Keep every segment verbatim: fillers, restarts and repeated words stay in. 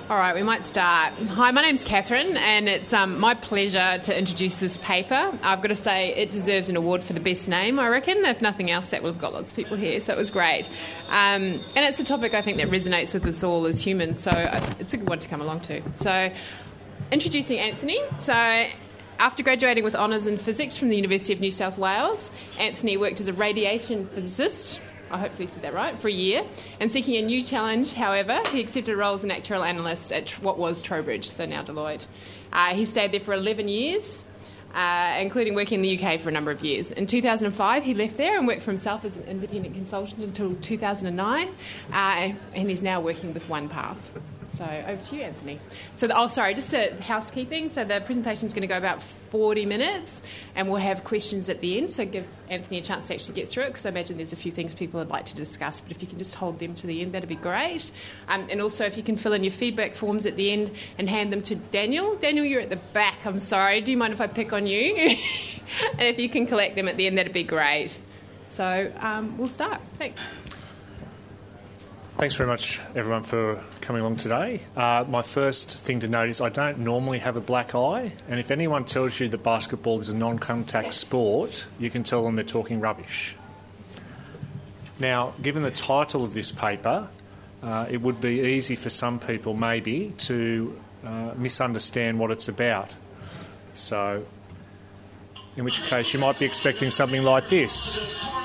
All right, we might start. Hi, my name's Catherine, and it's um, my pleasure to introduce this paper. I've got to say it deserves an award for the best name, I reckon. If nothing else, that we've got lots of people here, so it was great. Um, and it's a topic I think that resonates with us all as humans, so it's a good one to come along to. So, introducing Anthony. So, after graduating with honours in physics from the University of New South Wales, Anthony worked as a radiation physicist, I hopefully said that right, for a year. And seeking a new challenge, however, he accepted a role as an actuarial analyst at what was Trowbridge, so now Deloitte. Uh, he stayed there for eleven years, uh, including working in the U K for a number of years. In two thousand five, he left there and worked for himself as an independent consultant until two thousand nine, uh, and he's now working with OnePath. So over to you, Anthony. So, the, oh, sorry, just a housekeeping. So the presentation's going to go about forty minutes, and we'll have questions at the end. So give Anthony a chance to actually get through it, because I imagine there's a few things people would like to discuss. But if you can just hold them to the end, that'd be great. Um, and also, if you can fill in your feedback forms at the end and hand them to Daniel. Daniel, you're at the back. I'm sorry. Do you mind if I pick on you? And if you can collect them at the end, that'd be great. So um, we'll start. Thanks. Thanks very much, everyone, for coming along today. Uh, my first thing to note is I don't normally have a black eye, and if anyone tells you that basketball is a non-contact sport, you can tell them they're talking rubbish. Now, given the title of this paper, uh, it would be easy for some people, maybe, to uh, misunderstand what it's about. So, in which case you might be expecting something like this.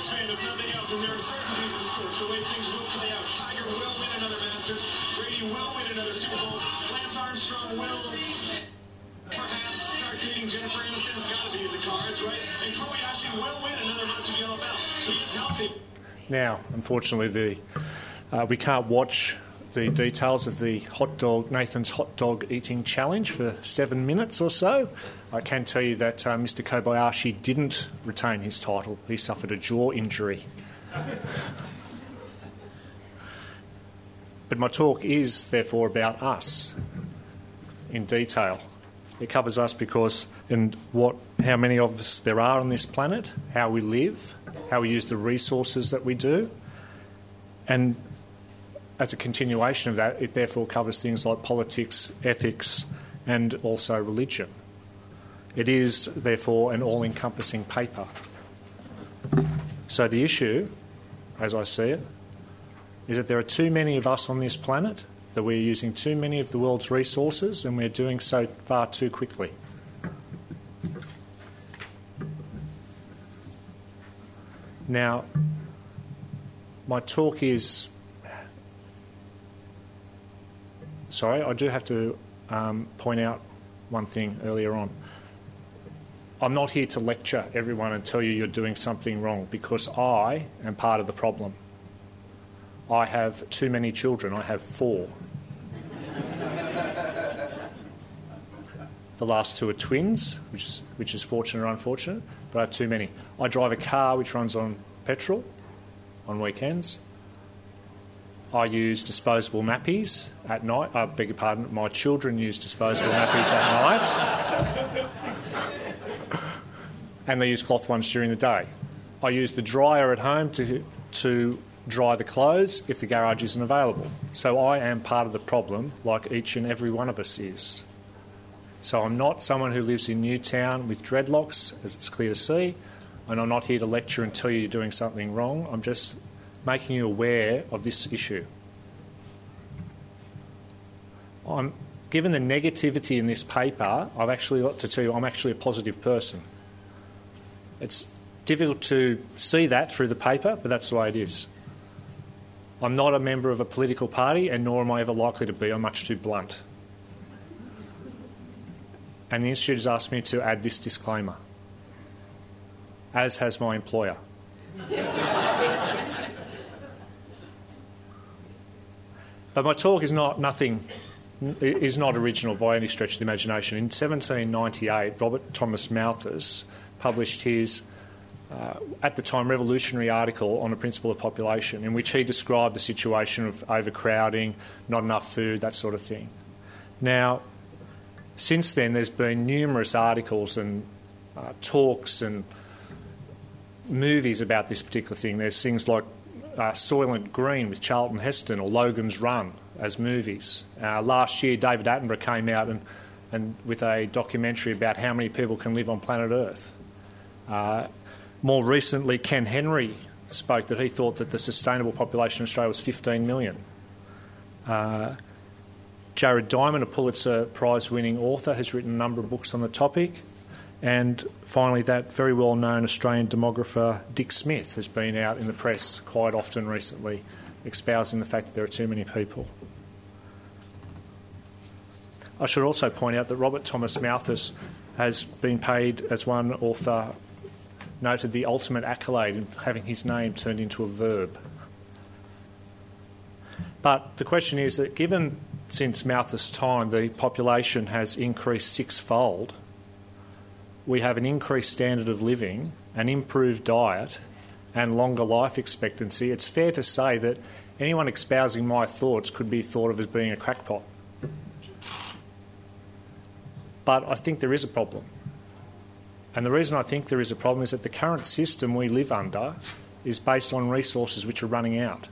Now, unfortunately, the uh, we can't watch the details of the hot dog Nathan's hot dog eating challenge for seven minutes or so. I can tell you that uh, Mister Kobayashi didn't retain his title. He suffered a jaw injury. But my talk is, therefore, about us in detail. It covers us because and what how many of us there are on this planet, how we live, how we use the resources that we do, and as a continuation of that, it therefore covers things like politics, ethics, and also religion. It is, therefore, an all-encompassing paper. So the issue, as I see it, is that there are too many of us on this planet, that we're using too many of the world's resources, and we're doing so far too quickly. Now, my talk is... Sorry, I do have to um, point out one thing earlier on. I'm not here to lecture everyone and tell you you're doing something wrong, because I am part of the problem. I have too many children. I have four. The last two are twins, which is, which is fortunate or unfortunate, but I have too many. I drive a car which runs on petrol on weekends. I use disposable nappies at night. I beg your pardon, my children use disposable nappies at night. And they use cloth ones during the day. I use the dryer at home to to dry the clothes if the garage isn't available. So I am part of the problem, like each and every one of us is. So I'm not someone who lives in Newtown with dreadlocks, as it's clear to see, and I'm not here to lecture and tell you you're doing something wrong. I'm just making you aware of this issue. I'm, given the negativity in this paper, I've actually got to tell you I'm actually a positive person. It's difficult to see that through the paper, but that's the way it is. I'm not a member of a political party, and nor am I ever likely to be. I'm much too blunt. And the Institute has asked me to add this disclaimer, as has my employer. But my talk is not nothing, is not original by any stretch of the imagination. In seventeen ninety-eight, Robert Thomas Malthus published his, uh, at the time, revolutionary article on the principle of population, in which he described the situation of overcrowding, not enough food, that sort of thing. Now, since then, there's been numerous articles and uh, talks and movies about this particular thing. There's things like uh, Soylent Green with Charlton Heston, or Logan's Run, as movies. Uh, last year, David Attenborough came out and, and with a documentary about how many people can live on planet Earth. Uh, more recently, Ken Henry spoke that he thought that the sustainable population in Australia was fifteen million. Uh, Jared Diamond, a Pulitzer Prize-winning author, has written a number of books on the topic. And finally, that very well-known Australian demographer Dick Smith has been out in the press quite often recently, espousing the fact that there are too many people. I should also point out that Robert Thomas Malthus has been paid, as one author noted, the ultimate accolade in having his name turned into a verb. But the question is that given since Malthus' time the population has increased sixfold, we have an increased standard of living, an improved diet and longer life expectancy, it's fair to say that anyone espousing my thoughts could be thought of as being a crackpot. But I think there is a problem. And the reason I think there is a problem is that the current system we live under is based on resources which are running out.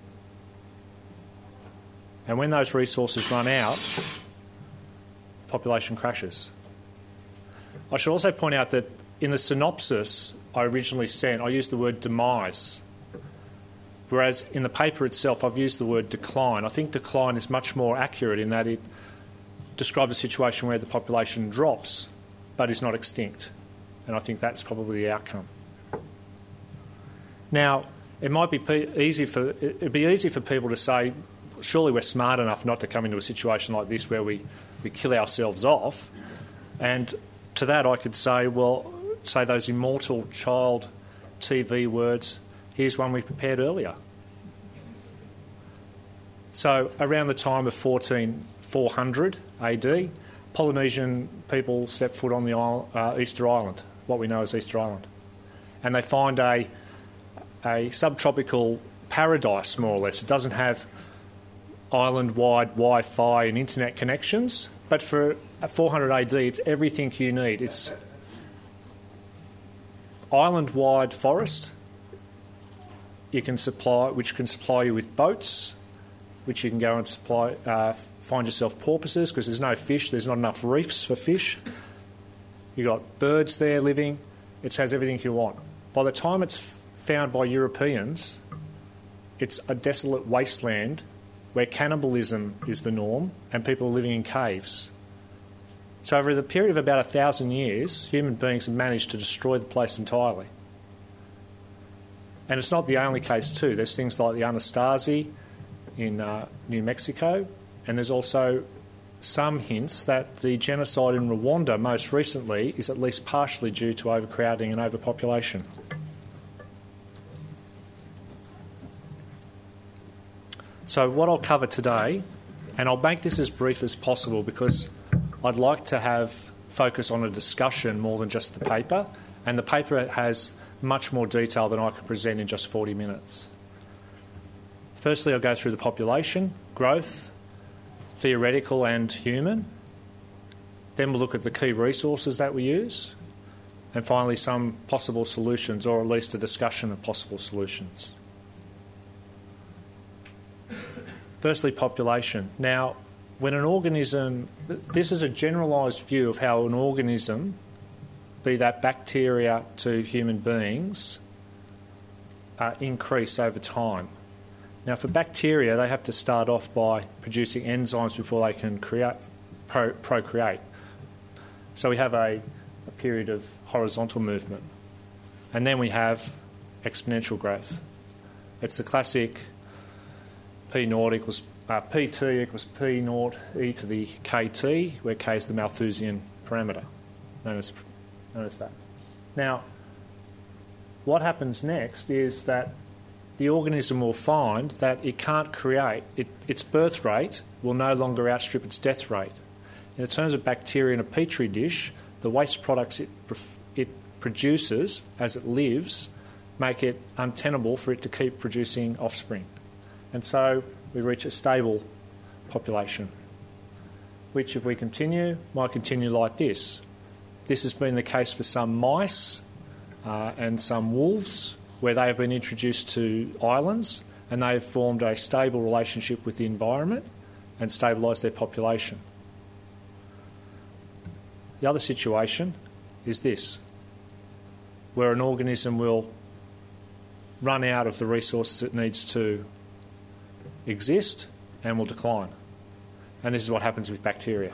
And when those resources run out, population crashes. I should also point out that in the synopsis I originally sent, I used the word demise, whereas in the paper itself I've used the word decline. I think decline is much more accurate in that it describes a situation where the population drops but is not extinct, and I think that's probably the outcome. Now, it might be easy for it'd be easy for people to say, surely we're smart enough not to come into a situation like this where we, we kill ourselves off. And to that I could say, well, say those immortal child T V words, here's one we prepared earlier. So around the time of fourteen four hundred A D, Polynesian people step foot on the isle, uh, Easter Island, what we know as Easter Island. And they find a, a subtropical paradise, more or less. It doesn't have island-wide Wi-Fi and internet connections, but for four hundred A D, it's everything you need. It's island-wide forest, you can supply, which can supply you with boats, which you can go and supply, uh, find yourself porpoises because there's no fish, there's not enough reefs for fish. You've got birds there living. It has everything you want. By the time it's found by Europeans, it's a desolate wasteland where cannibalism is the norm and people are living in caves. So over the period of about a thousand years, human beings have managed to destroy the place entirely. And it's not the only case too. There's things like the Anasazi in uh, New Mexico, and there's also some hints that the genocide in Rwanda most recently is at least partially due to overcrowding and overpopulation. So what I'll cover today, and I'll make this as brief as possible because I'd like to have focus on a discussion more than just the paper, and the paper has much more detail than I can present in just forty minutes. Firstly, I'll go through the population, growth, theoretical and human. Then we'll look at the key resources that we use, and finally some possible solutions, or at least a discussion of possible solutions. Firstly, population. Now, when an organism, this is a generalised view of how an organism, be that bacteria to human beings, uh, increase over time. Now, for bacteria, they have to start off by producing enzymes before they can create, pro, procreate. So we have a, a period of horizontal movement. And then we have exponential growth. It's the classic P naught equals uh, P T equals P naught e to the kt, where k is the Malthusian parameter, known as, known as that. Now, what happens next is that the organism will find that it can't create, it, its birth rate will no longer outstrip its death rate. In terms of bacteria in a petri dish, the waste products it, it produces as it lives make it untenable for it to keep producing offspring. And so we reach a stable population, which if we continue, might continue like this. This has been the case for some mice uh, and some wolves, where they have been introduced to islands, and they've formed a stable relationship with the environment and stabilised their population. The other situation is this, where an organism will run out of the resources it needs to exist and will decline. And this is what happens with bacteria.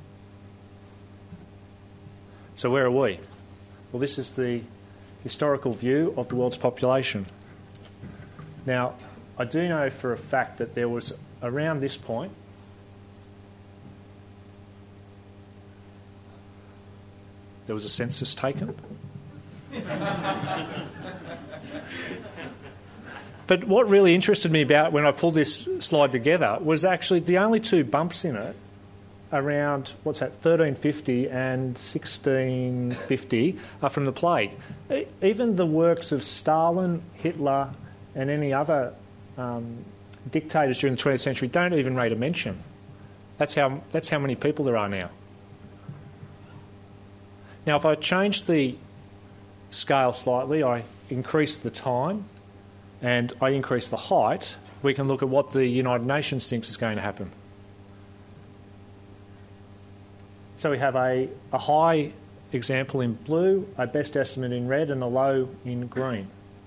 So where are we? Well, this is the historical view of the world's population. Now, I do know for a fact that there was, around this point, there was a census taken. But what really interested me about when I pulled this slide together was actually the only two bumps in it around, what's that, thirteen fifty and sixteen fifty are from the plague. Even the works of Stalin, Hitler and any other um, dictators during the twentieth century don't even rate a mention. That's how, that's how many people there are now. Now, if I change the scale slightly, I increase the time and I increase the height, we can look at what the United Nations thinks is going to happen. So we have a, a high example in blue, a best estimate in red and a low in green.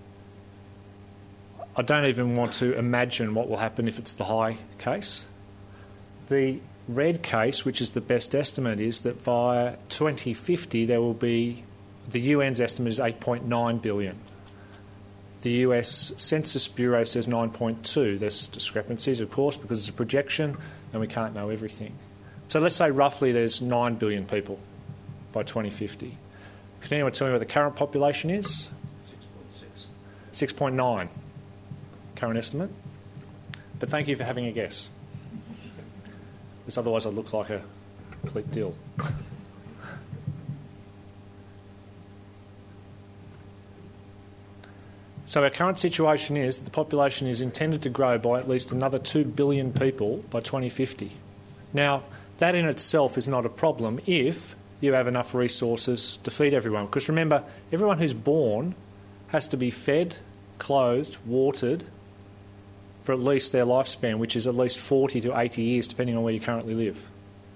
I don't even want to imagine what will happen if it's the high case. The red case, which is the best estimate, is that by twenty fifty there will be, the U N's estimate is eight point nine billion. The U S Census Bureau says nine point two. There's discrepancies, of course, because it's a projection and we can't know everything. So let's say roughly there's nine billion people by twenty fifty. Can anyone tell me what the current population is? six point six. six point nine, current estimate. But thank you for having a guess, because otherwise I'd look like a complete dill. So our current situation is that the population is intended to grow by at least another two billion people by twenty fifty. Now, that in itself is not a problem if you have enough resources to feed everyone. Because remember, everyone who's born has to be fed, clothed, watered for at least their lifespan, which is at least forty to eighty years, depending on where you currently live.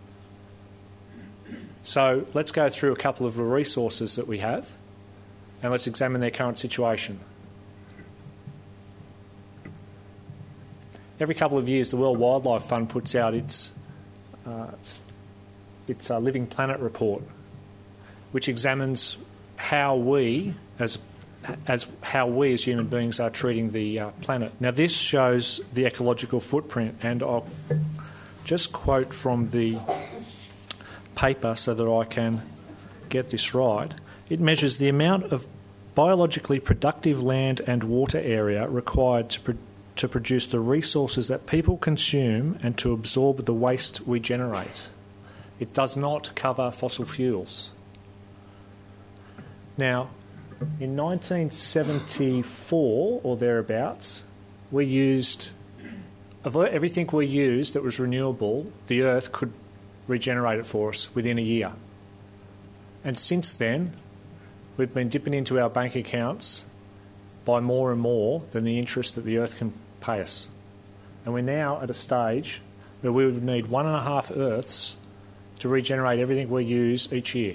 So let's go through a couple of the resources that we have and let's examine their current situation. Every couple of years, the World Wildlife Fund puts out its uh, its uh, Living Planet report, which examines how we, as as how we as human beings are treating the uh, planet. Now, this shows the ecological footprint, and I'll just quote from the paper so that I can get this right. It measures the amount of biologically productive land and water area required to produce to produce the resources that people consume and to absorb the waste we generate. It does not cover fossil fuels. Now, in nineteen seventy-four or thereabouts, we used, of everything we used that was renewable, the Earth could regenerate it for us within a year. And since then, we've been dipping into our bank accounts by more and more than the interest that the Earth can pay us. And we're now at a stage where we would need one and a half Earths to regenerate everything we use each year.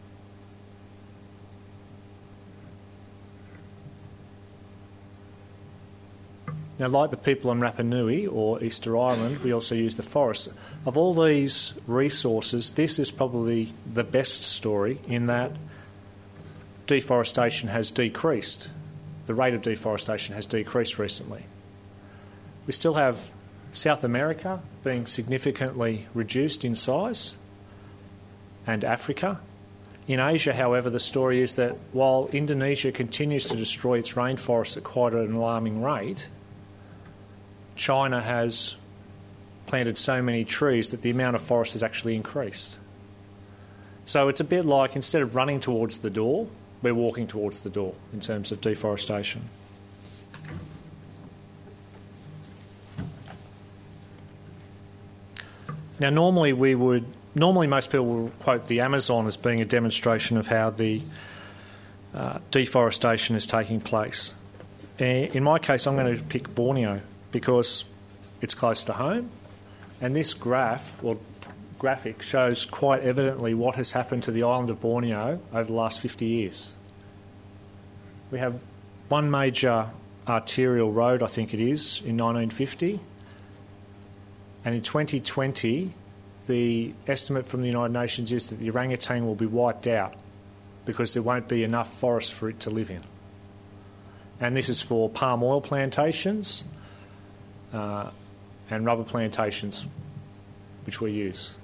Now, like the people on Rapa Nui or Easter Island, we also use the forests. Of all these resources, this is probably the best story in that deforestation has decreased. The rate of deforestation has decreased recently. We still have South America being significantly reduced in size, and Africa. In Asia, however, the story is that while Indonesia continues to destroy its rainforests at quite an alarming rate, China has planted so many trees that the amount of forest has actually increased. So it's a bit like, instead of running towards the door, we're walking towards the door in terms of deforestation. Now, normally we would, normally most people will quote the Amazon as being a demonstration of how the uh, deforestation is taking place. In my case, I'm going to pick Borneo because it's close to home, and this graph or graphic shows quite evidently what has happened to the island of Borneo over the last fifty years. We have one major arterial road, I think it is, in nineteen fifty, and in twenty twenty, the estimate from the United Nations is that the orangutan will be wiped out because there won't be enough forest for it to live in. And this is for palm oil plantations uh, and rubber plantations, which we use.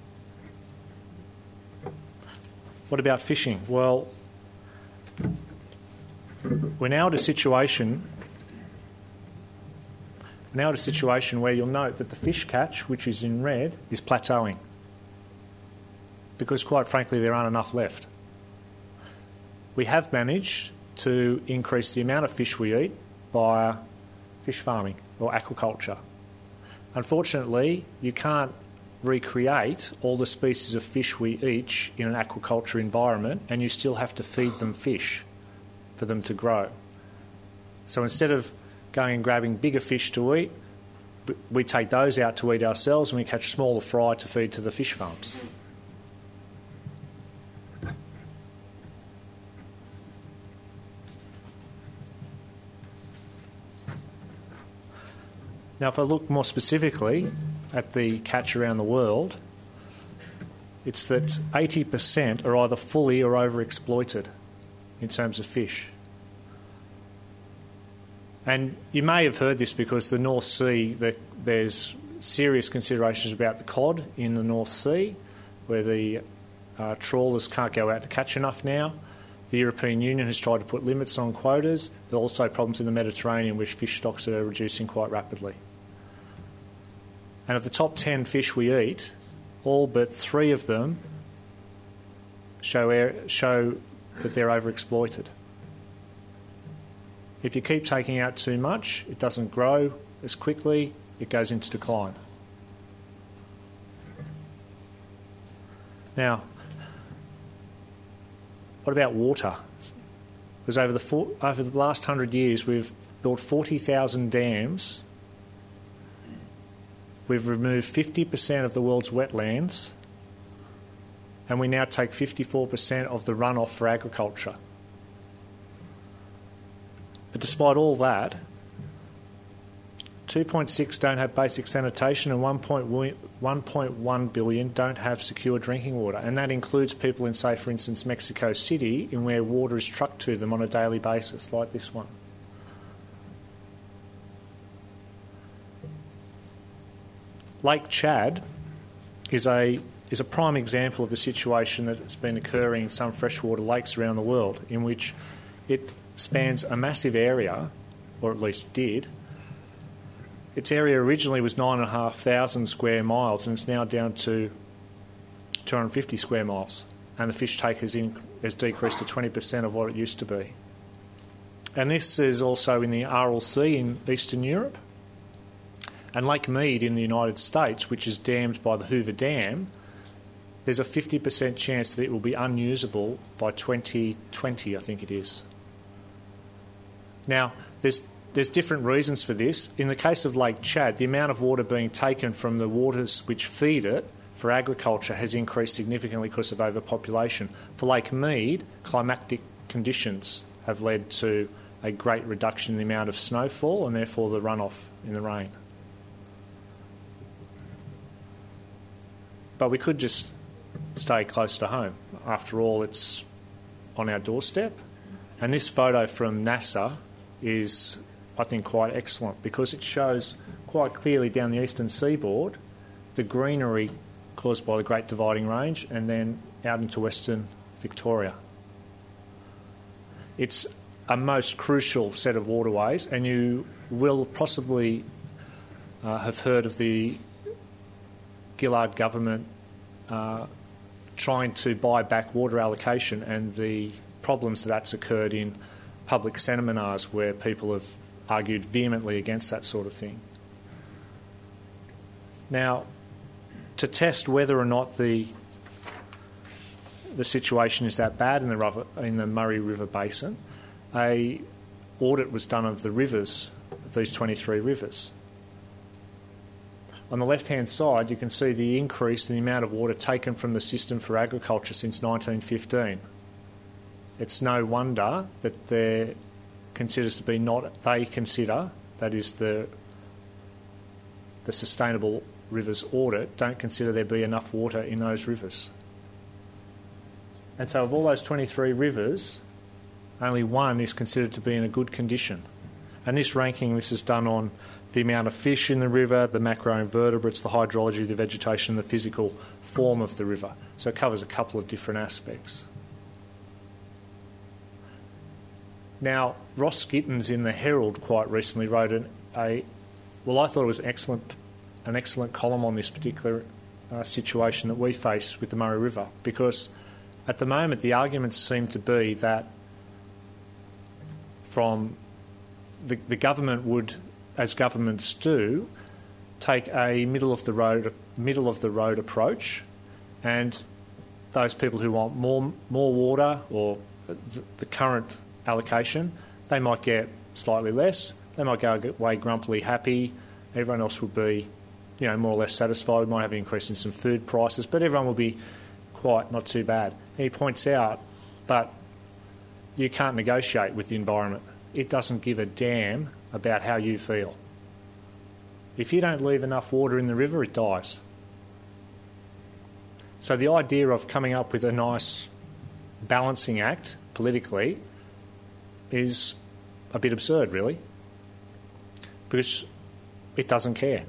What about fishing? Well, we're now at a situation now at a situation where you'll note that the fish catch, which is in red, is plateauing because, quite frankly, there aren't enough left. We have managed to increase the amount of fish we eat by fish farming or aquaculture. Unfortunately, you can't recreate all the species of fish we eat in an aquaculture environment, and you still have to feed them fish for them to grow. So instead of going and grabbing bigger fish to eat, we take those out to eat ourselves, and we catch smaller fry to feed to the fish farms. Now, if I look more specifically at the catch around the world, it's that eighty percent are either fully or overexploited in terms of fish. And you may have heard this because the North Sea, the, there's serious considerations about the cod in the North Sea, where the uh, trawlers can't go out to catch enough now. The European Union has tried to put limits on quotas. There are also problems in the Mediterranean, which fish stocks are reducing quite rapidly. And of the top ten fish we eat, all but three of them show, air, show that they're overexploited. If you keep taking out too much, it doesn't grow as quickly, it goes into decline. Now, what about water? Because over the, four, over the last hundred years, we've built forty thousand dams. We've removed fifty percent of the world's wetlands, and we now take fifty-four percent of the runoff for agriculture. But despite all that, two point six don't have basic sanitation and one point one billion don't have secure drinking water. And that includes people in, say, for instance, Mexico City, in where water is trucked to them on a daily basis, like this one. Lake Chad is a, is a prime example of the situation that has been occurring in some freshwater lakes around the world, in which it spans a massive area, or at least did. Its area originally was nine thousand five hundred square miles, and it's now down to two hundred fifty square miles, and the fish take has, in, has decreased to twenty percent of what it used to be. And this is also in the Aral Sea in Eastern Europe. And Lake Mead in the United States, which is dammed by the Hoover Dam, there's a fifty percent chance that it will be unusable by twenty twenty, I think it is. Now, there's, there's different reasons for this. In the case of Lake Chad, the amount of water being taken from the waters which feed it for agriculture has increased significantly because of overpopulation. For Lake Mead, climatic conditions have led to a great reduction in the amount of snowfall and therefore the runoff in the rain. But we could just stay close to home. After all, it's on our doorstep. And this photo from NASA is, I think, quite excellent because it shows quite clearly down the eastern seaboard the greenery caused by the Great Dividing Range and then out into Western Victoria. It's a most crucial set of waterways, and you will possibly uh, have heard of the Gillard government uh, trying to buy back water allocation and the problems that that's occurred in public seminars where people have argued vehemently against that sort of thing. Now, to test whether or not the the situation is that bad in the, River, in the Murray River Basin, a audit was done of the rivers, of these twenty-three rivers. On the left-hand side, you can see the increase in the amount of water taken from the system for agriculture since nineteen fifteen. It's no wonder that they're considers to be not, they consider, that is the, the Sustainable Rivers Audit, don't consider there be enough water in those rivers. And so of all those twenty-three rivers, only one is considered to be in a good condition. And this ranking, this is done on the amount of fish in the river, the macroinvertebrates, the hydrology, the vegetation, the physical form of the river. So it covers a couple of different aspects. Now, Ross Gittins in the Herald quite recently wrote an, a, well, I thought it was excellent, an excellent column on this particular uh, situation that we face with the Murray River, because at the moment the arguments seem to be that from the, the government would, as governments do, take a middle of the road middle of the road approach, and those people who want more more water or the, the current allocation, they might get slightly less. They might go away grumpily happy. Everyone else will be, you know, more or less satisfied. We might have an increase in some food prices, but everyone will be quite not too bad. And he points out that you can't negotiate with the environment. It doesn't give a damn about how you feel. If you don't leave enough water in the river, it dies. So the idea of coming up with a nice balancing act politically is a bit absurd, really, because it doesn't care.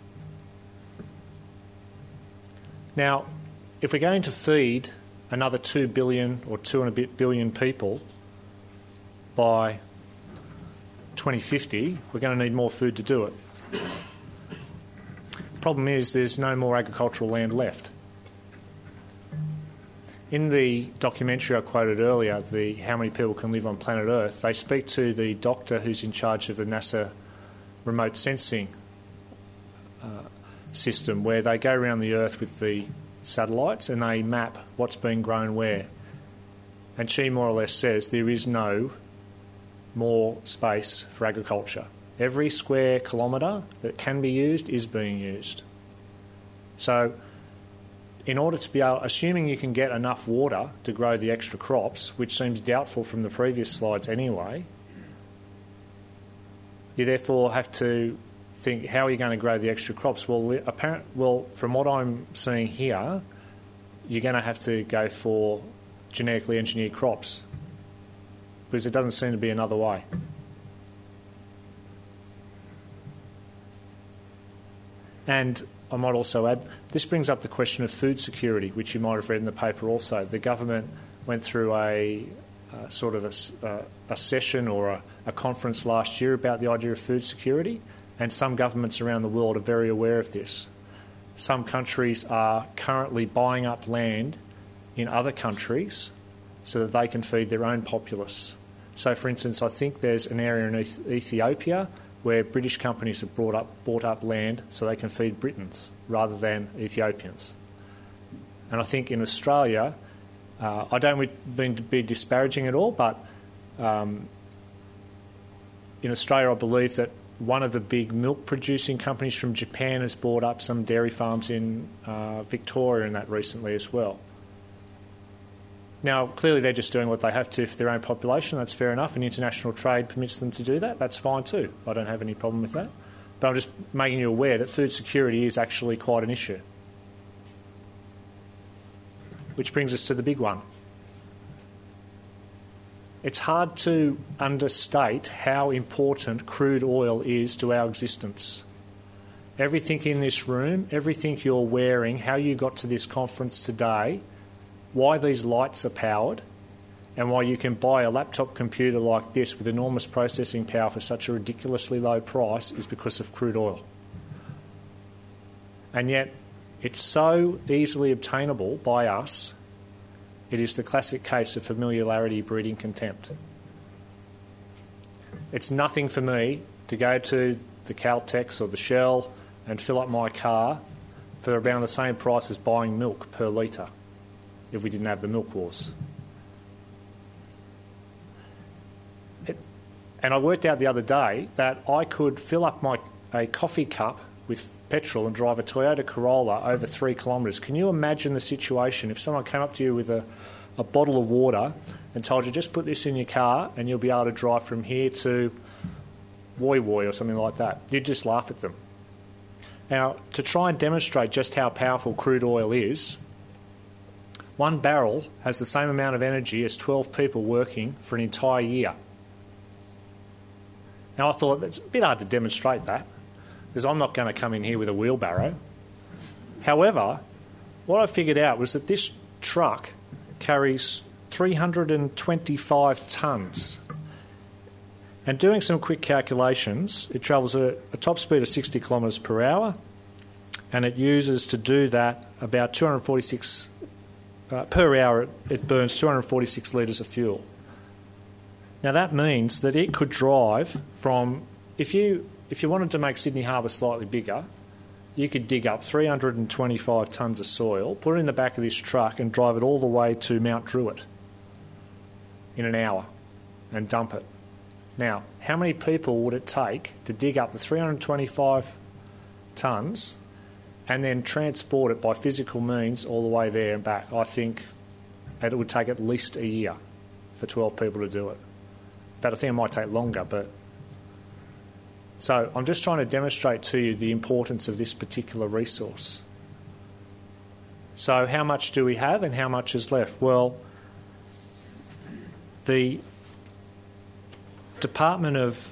Now, if we're going to feed another two billion or two and a bit billion people by twenty fifty, we're going to need more food to do it. The problem is there's no more agricultural land left. In the documentary I quoted earlier, the How Many People Can Live on Planet Earth, they speak to the doctor who's in charge of the NASA remote sensing uh, system, where they go around the Earth with the satellites and they map what's being grown where. And she more or less says there is no more space for agriculture. Every square kilometre that can be used is being used. So in order to be able, assuming you can get enough water to grow the extra crops, which seems doubtful from the previous slides anyway, you therefore have to think, how are you going to grow the extra crops? Well, apparent, well, from what I'm seeing here, you're going to have to go for genetically engineered crops, because there doesn't seem to be another way. And I might also add, this brings up the question of food security, which you might have read in the paper also. The government went through a uh, sort of a, uh, a session or a, a conference last year about the idea of food security, and some governments around the world are very aware of this. Some countries are currently buying up land in other countries so that they can feed their own populace. So, for instance, I think there's an area in Eth- Ethiopia where British companies have brought up, bought up land so they can feed Britons rather than Ethiopians. And I think in Australia, uh, I don't mean to be disparaging at all, but um, in Australia I believe that one of the big milk-producing companies from Japan has bought up some dairy farms in uh, Victoria and that recently as well. Now, clearly they're just doing what they have to for their own population. That's fair enough, and international trade permits them to do that. That's fine too. I don't have any problem with that. But I'm just making you aware that food security is actually quite an issue. Which brings us to the big one. It's hard to understate how important crude oil is to our existence. Everything in this room, everything you're wearing, how you got to this conference today, why these lights are powered, and why you can buy a laptop computer like this with enormous processing power for such a ridiculously low price is because of crude oil. And yet it's so easily obtainable by us, it is the classic case of familiarity breeding contempt. It's nothing for me to go to the Caltex or the Shell and fill up my car for around the same price as buying milk per litre if we didn't have the milk wars. It, And I worked out the other day that I could fill up my a coffee cup with petrol and drive a Toyota Corolla over three kilometres. Can you imagine the situation if someone came up to you with a, a bottle of water and told you, just put this in your car and you'll be able to drive from here to Woy Woy or something like that? You'd just laugh at them. Now, to try and demonstrate just how powerful crude oil is, one barrel has the same amount of energy as twelve people working for an entire year. Now, I thought it's a bit hard to demonstrate that, because I'm not going to come in here with a wheelbarrow. However, what I figured out was that this truck carries three hundred twenty-five tonnes. And doing some quick calculations, it travels at a top speed of sixty kilometres per hour, and it uses to do that about two hundred forty-six uh, per hour. It, it burns two hundred forty-six litres of fuel. Now that means that it could drive from, if you if you wanted to make Sydney Harbour slightly bigger, you could dig up three hundred twenty-five tonnes of soil, put it in the back of this truck and drive it all the way to Mount Druitt in an hour and dump it. Now, how many people would it take to dig up the three hundred twenty-five tonnes and then transport it by physical means all the way there and back? I think it would take at least a year for twelve people to do it. In fact, I think it might take longer, but... So I'm just trying to demonstrate to you the importance of this particular resource. So how much do we have and how much is left? Well, the Department of...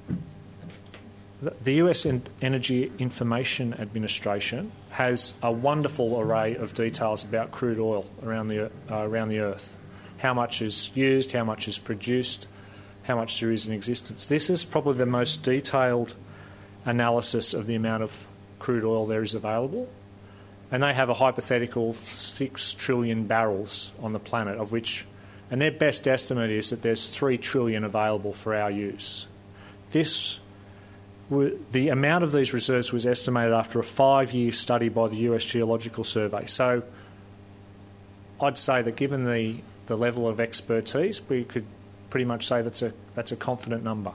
The U S Energy Information Administration has a wonderful array of details about crude oil around the, uh, around the earth. How much is used, how much is produced, how much there is in existence. This is probably the most detailed analysis of the amount of crude oil there is available. And they have a hypothetical six trillion barrels on the planet, of which, and their best estimate is that there's three trillion available for our use. This, the amount of these reserves was estimated after a five-year study by the U S Geological Survey. So I'd say that given the, the level of expertise, we could pretty much say that's a that's a confident number.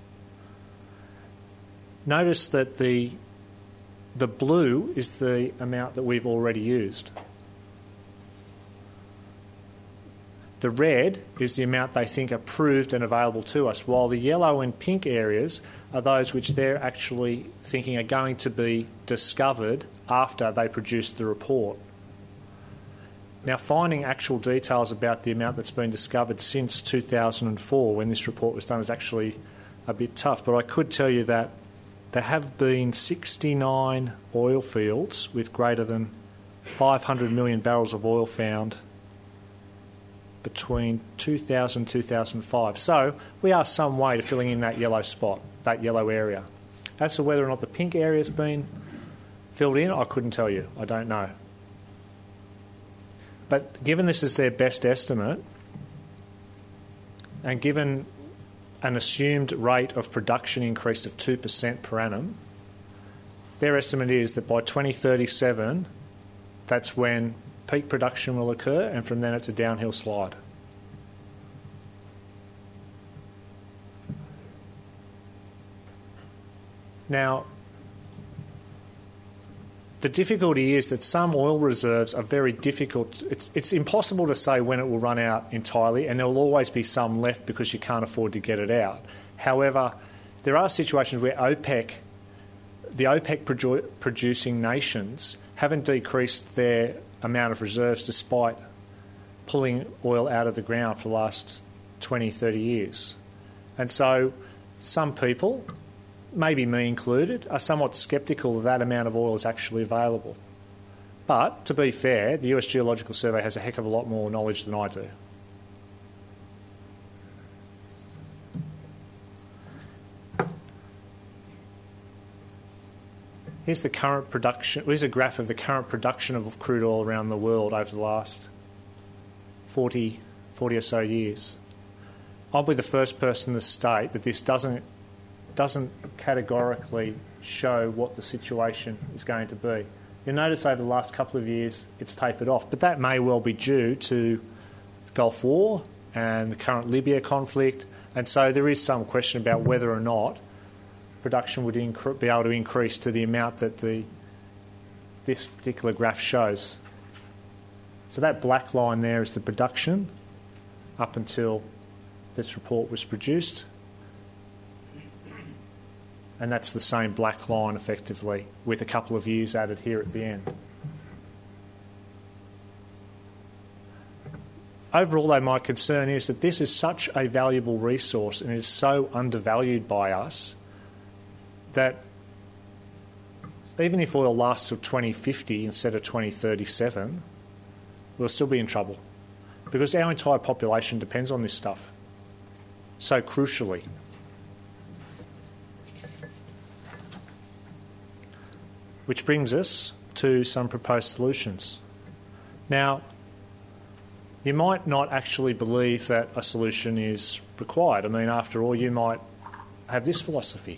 Notice that the the blue is the amount that we've already used. The red is the amount they think are proved and available to us, while the yellow and pink areas are those which they're actually thinking are going to be discovered after they produce the report. Now, finding actual details about the amount that's been discovered since two thousand four, when this report was done, is actually a bit tough. But I could tell you that there have been sixty-nine oil fields with greater than five hundred million barrels of oil found between two thousand and two thousand five. So we are some way to filling in that yellow spot, that yellow area. As to whether or not the pink area has been filled in, I couldn't tell you. I don't know. But given this is their best estimate, and given an assumed rate of production increase of two percent per annum, their estimate is that by twenty thirty-seven, that's when peak production will occur, and from then it's a downhill slide. Now, the difficulty is that some oil reserves are very difficult. It's, it's impossible to say when it will run out entirely, and there will always be some left because you can't afford to get it out. However, there are situations where OPEC, the OPEC produ- producing nations, haven't decreased their amount of reserves despite pulling oil out of the ground for the last twenty, thirty years. And so some people, maybe me included, are somewhat sceptical that that amount of oil is actually available. But, to be fair, the U S Geological Survey has a heck of a lot more knowledge than I do. Here's the current production. Here's a graph of the current production of crude oil around the world over the last forty, forty or so years. I'll be the first person to state that this doesn't doesn't categorically show what the situation is going to be. You'll notice over the last couple of years it's tapered off, but that may well be due to the Gulf War and the current Libya conflict, And so there is some question about whether or not production would incre- be able to increase to the amount that the this particular graph shows. So that black line there is the production up until this report was produced. And that's the same black line effectively with a couple of years added here at the end. Overall, though, my concern is that this is such a valuable resource and is so undervalued by us that even if oil lasts till twenty fifty instead of twenty thirty-seven, we'll still be in trouble because our entire population depends on this stuff so crucially. Which brings us to some proposed solutions. Now, you might not actually believe that a solution is required. I mean, after all, you might have this philosophy,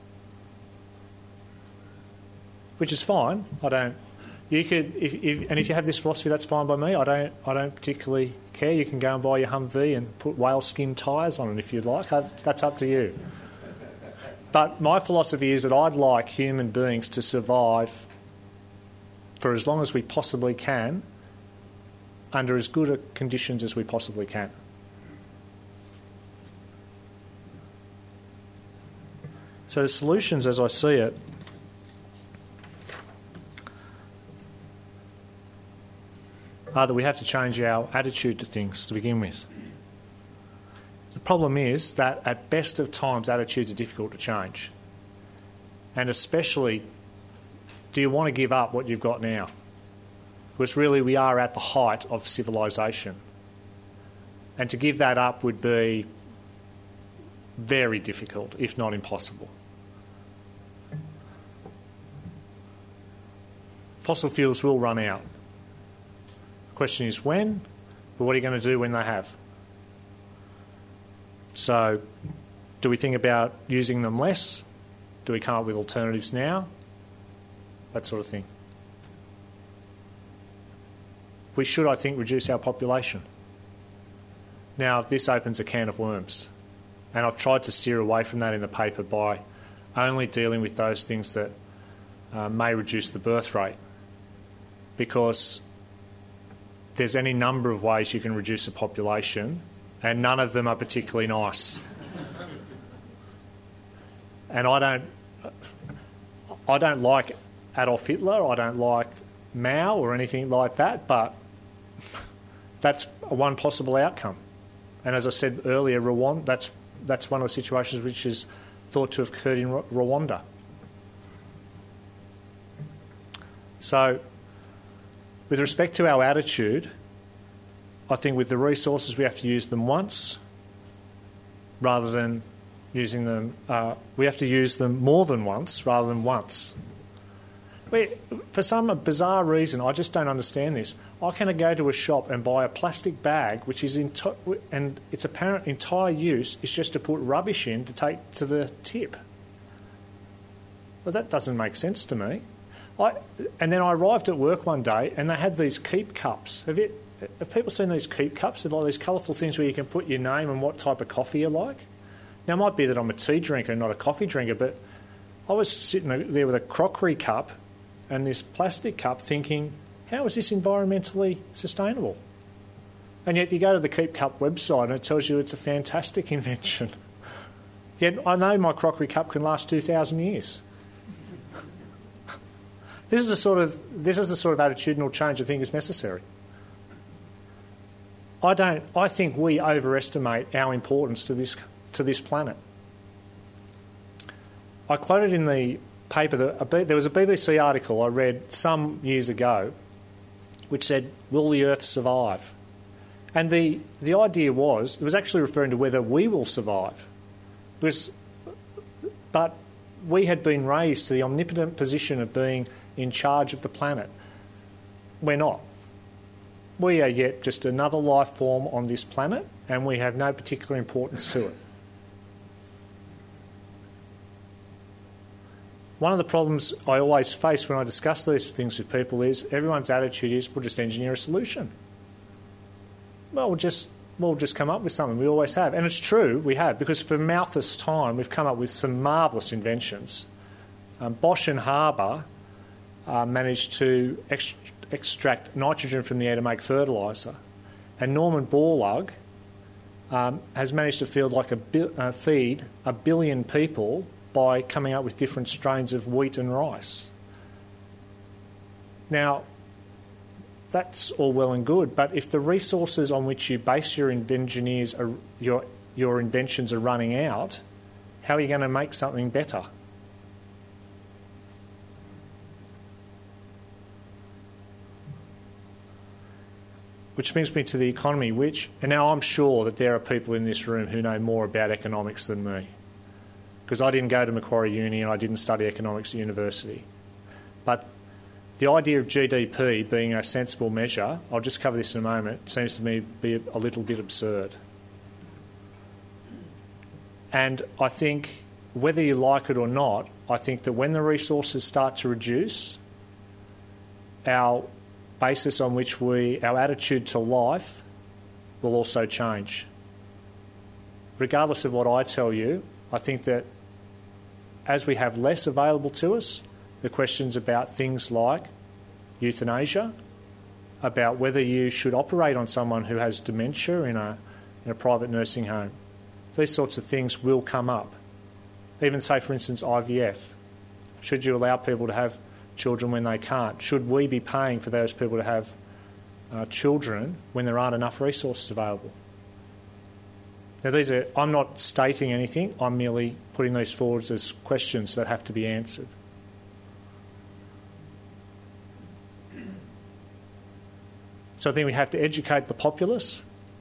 which is fine. I don't. You could, if, if, and if you have this philosophy, that's fine by me. I don't. I don't particularly care. You can go and buy your Humvee and put whale skin tyres on it if you'd like. I, that's up to you. But my philosophy is that I'd like human beings to survive for as long as we possibly can, under as good a conditions as we possibly can. So the solutions, as I see it, are that we have to change our attitude to things to begin with. The problem is that at best of times attitudes are difficult to change. And especially, do you want to give up what you've got now? Because really we are at the height of civilization. And to give that up would be very difficult, if not impossible. Fossil fuels will run out. The question is when, but what are you going to do when they have? So, do we think about using them less? Do we come up with alternatives now? That sort of thing. We should, I think, reduce our population. Now, this opens a can of worms. And I've tried to steer away from that in the paper by only dealing with those things that uh, may reduce the birth rate. Because there's any number of ways you can reduce a population, and none of them are particularly nice. And I don't, I don't like Adolf Hitler, I don't like Mao or anything like that, but that's one possible outcome. And as I said earlier, Rwanda, that's, that's one of the situations which is thought to have occurred in Rwanda. So, with respect to our attitude, I think with the resources we have to use them once rather than using them, uh, we have to use them more than once rather than once. We, for some bizarre reason, I just don't understand this. I can go to a shop and buy a plastic bag which is in to- and its apparent entire use is just to put rubbish in to take to the tip. Well, that doesn't make sense to me. I, and then I arrived at work one day and they had these keep cups. Have you, have people seen these keep cups? They're like these colourful things where you can put your name and what type of coffee you like. Now, it might be that I'm a tea drinker, not a coffee drinker, but I was sitting there with a crockery cup and this plastic cup thinking, how is this environmentally sustainable? And yet you go to the Keep Cup website and it tells you it's a fantastic invention. Yet I know my crockery cup can last two thousand years. This is the sort of this is the sort of attitudinal change I think is necessary. I don't. I think we overestimate our importance to this to this planet. I quoted in the paper that a, there was a B B C article I read some years ago, which said, "Will the Earth survive?" And the the idea was it was actually referring to whether we will survive, because but we had been raised to the omnipotent position of being in charge of the planet. We're not. We are yet just another life form on this planet, and we have no particular importance to it. One of the problems I always face when I discuss these things with people is everyone's attitude is, we'll just engineer a solution. Well, we'll just we'll just come up with something. We always have. And it's true, we have, because for Malthus' time, we've come up with some marvellous inventions. Um, Bosch and Haber uh, managed to ex- extract nitrogen from the air to make fertiliser. And Norman Borlaug um, has managed to feed, like a bi- uh, feed a billion people by coming up with different strains of wheat and rice. Now, that's all well and good, but if the resources on which you base your engineers are, your your inventions are running out, how are you going to make something better? Which brings me to the economy, which, and now I'm sure that there are people in this room who know more about economics than me, because I didn't go to Macquarie Uni and I didn't study economics at university. But the idea of G D P being a sensible measure, I'll just cover this in a moment, seems to me to be a little bit absurd. And I think, whether you like it or not, I think that when the resources start to reduce, our basis on which we, our attitude to life will also change. Regardless of what I tell you, I think that as we have less available to us, the questions about things like euthanasia, about whether you should operate on someone who has dementia in a, in a private nursing home, these sorts of things will come up. Even say, for instance, I V F. Should you allow people to have children when they can't? Should we be paying for those people to have uh, children when there aren't enough resources available? Now, these are, I'm not stating anything, I'm merely putting these forward as questions that have to be answered. So I think we have to educate the populace.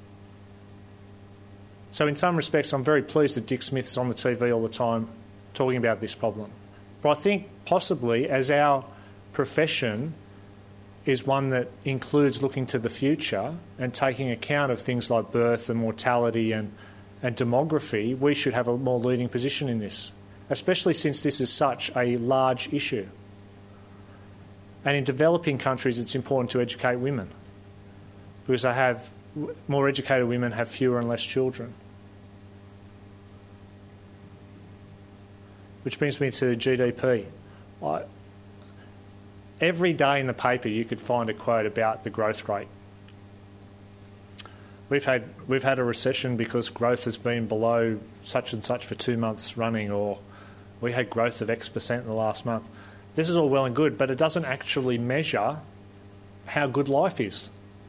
So in some respects, I'm very pleased that Dick Smith's on the T V all the time talking about this problem. But I think possibly as our profession is one that includes looking to the future and taking account of things like birth and mortality and, and demography, we should have a more leading position in this, especially since this is such a large issue. And in developing countries, it's important to educate women, because they have more educated women have fewer and less children. Which brings me to G D P. I, every day in the paper you could find a quote about the growth rate. We've had we've had a recession because growth has been below such and such for two months running, or we had growth of X percent in the last month. This is all well and good, but it doesn't actually measure how good life is.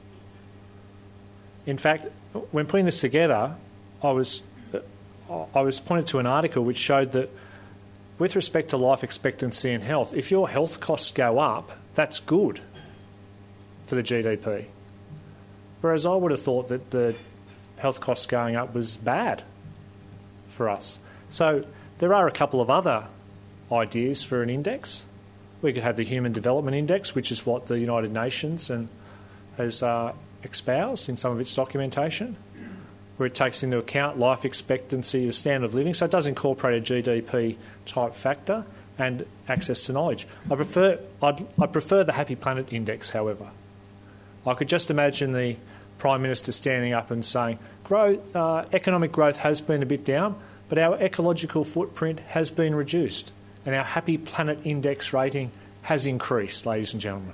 In fact, when putting this together, I was I was pointed to an article which showed that with respect to life expectancy and health, if your health costs go up, that's good for the G D P. Whereas I would have thought that the health costs going up was bad for us. So there are a couple of other ideas for an index. We could have the Human Development Index, which is what the United Nations and has uh, espoused in some of its documentation, where it takes into account life expectancy, the standard of living, so it does incorporate a G D P type factor and access to knowledge. I prefer I'd, I prefer the Happy Planet Index, however. I could just imagine the Prime Minister standing up and saying, growth, uh, economic growth has been a bit down, but our ecological footprint has been reduced, and our Happy Planet Index rating has increased, ladies and gentlemen.